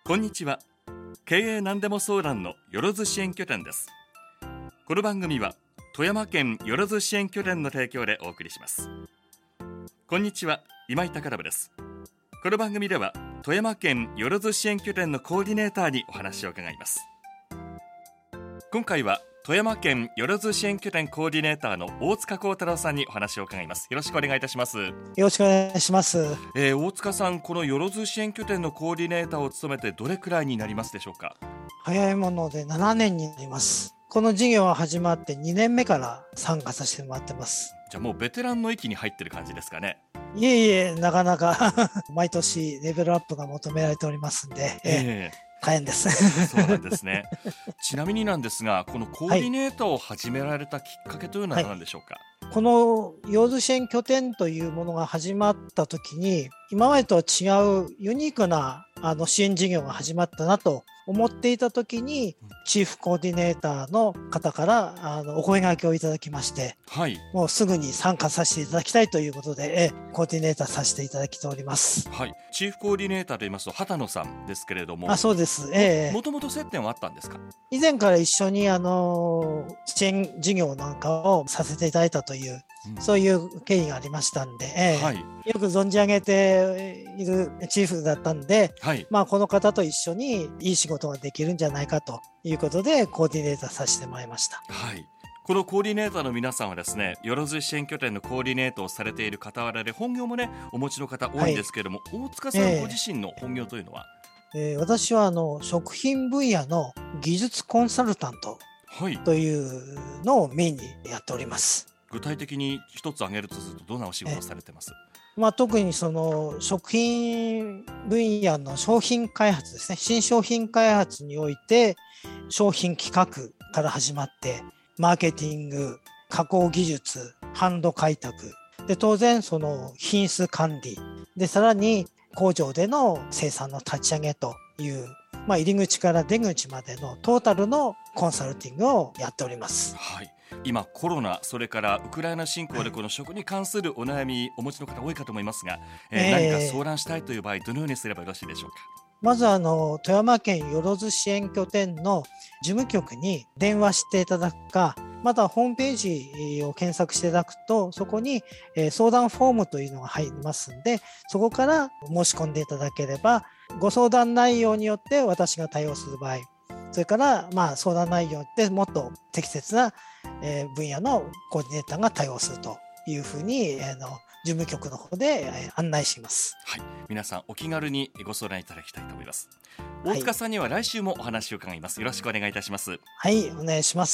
こんにちは。経営なんでも相談のよろず支援拠点です。この番組は富山県よろず支援拠点の提供でお送りします。こんにちは、今井隆信です。この番組では富山県よろず支援拠点のコーディネーターにお話を伺います。今回は富山県よろず支援拠点コーディネーターの大塚幸太郎さんにお話を伺います。よろしくお願いいたします。 よろしくお願いします。 大塚さん、このよろず支援拠点のコーディネーターを務めてどれくらいになりますでしょうか？ 早いもので7年になります。この事業は始まって2年目から参加させてもらってます。 じゃあもうベテランの域に入ってる感じですかね？ いえいえ、なかなか毎年レベルアップが求められておりますんで、大変ですそうなんですね。ちなみになんですが、このコーディネーターを始められたきっかけというのは何でしょうか？ このよろず支援拠点というものが始まった時に、今までとは違うユニークな支援事業が始まったなと思っていた時に、チーフコーディネーターの方からお声掛けをいただきまして、 はい、 もうすぐに参加させていただきたいということで、コーディネーターさせていただきております。 はい、チーフコーディネーターと言いますと畑野さんですけれども。 そうです。 もともと接点はあったんですか？ 以前から一緒に支援事業なんかをさせていただいたという、そういう経緯がありましたんで、 はい、 よく存じ上げているチーフだったんで、 はい、 この方と一緒にいい仕事ができるんじゃないかということでコーディネーターさせてもらいました。 はい、このコーディネーターの皆さんはですね、よろず支援拠点のコーディネートをされている傍らで本業もねお持ちの方多いんですけれども、大塚さんご自身の本業というのは？ 私は食品分野の技術コンサルタントというのをメインにやっております。 具体的に一つ挙げるとするとどんなお仕事をされてます？ 特にその食品分野の商品開発ですね。新商品開発において商品企画から始まってマーケティング、加工技術、販路開拓で、当然その品質管理で、さらに工場での生産の立ち上げという、入り口から出口までのトータルのコンサルティングをやっております。 はい、今コロナ、それからウクライナ侵攻でこの食に関するお悩みお持ちの方多いかと思いますが、何か相談したいという場合どのようにすればよろしいでしょうか？ まず富山県よろず支援拠点の事務局に電話していただくか、またホームページを検索していただくと、そこに相談フォームというのが入りますんで、そこから申し込んでいただければ、ご相談内容によって私が対応する場合、それから相談内容によってもっと適切な分野のコーディネーターが対応するというふうに事務局の方で案内します。 はい、皆さんお気軽にご相談いただきたいと思います。大塚さんには来週もお話を伺います。よろしくお願いいたします。 はい、お願いします。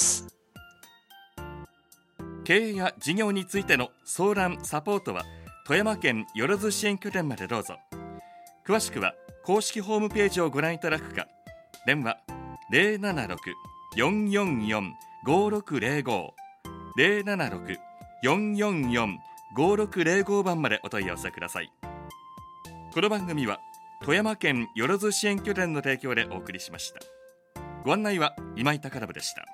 経営や事業についての相談サポートは富山県よろず支援拠点までどうぞ。詳しくは公式ホームページをご覧いただくか、電話 076-444-5605 076-444-5605 番までお問い合わせください。この番組は富山県よろず支援拠点の提供でお送りしました。ご案内は今井隆信でした。